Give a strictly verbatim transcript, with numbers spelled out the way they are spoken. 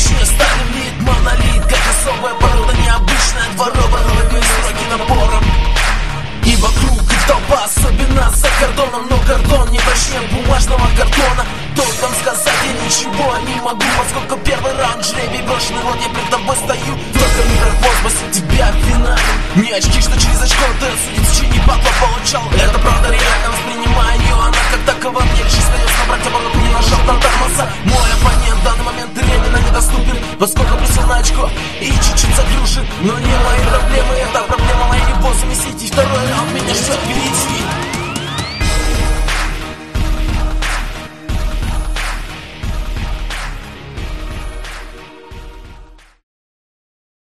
точнее станем лид, монолит, как особая порода, необычная дворовая, строки напором. И вокруг их толпа, особенно за кордоном, но кордон не прочнее бумажного картона. Толком сказать я ничего не могу, поскольку первый раунд жребий брошенный, вот я перед тобой стою. Только микрокосмосе тебя в финале. Не очки, что через очко ты судить в течение батла получал. Это правда реально, воспринимаю ее, она как такова. Мне лишь остается набрать оборот, не нажал на тормоза. Мой оппонент в данный момент временно недоступен, поскольку присел на очко и чуть-чуть загружен. Но не мои проблемы, это проблема моей любовь замесить. И второй раунд меня ждет впереди.